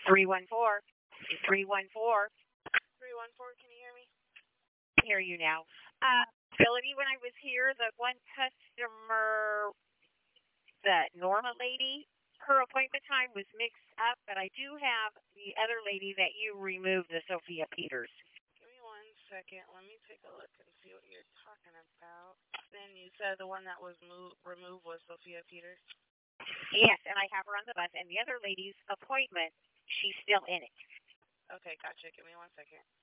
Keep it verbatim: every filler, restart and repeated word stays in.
three one four. three one four. three one four, can you hear me? I hear you now. Uh, Ability, when I was here, the one customer, the Norma lady, her appointment time was mixed up, but I do have the other lady that you removed, the Sophia Peters. Give me one second. Let me take a look and see what you're talking about. Then you said the one that was move, removed was Sophia Peters? Yes, and I have her on the bus, and the other lady's appointment, she's still in it. Okay, gotcha. Give me one second.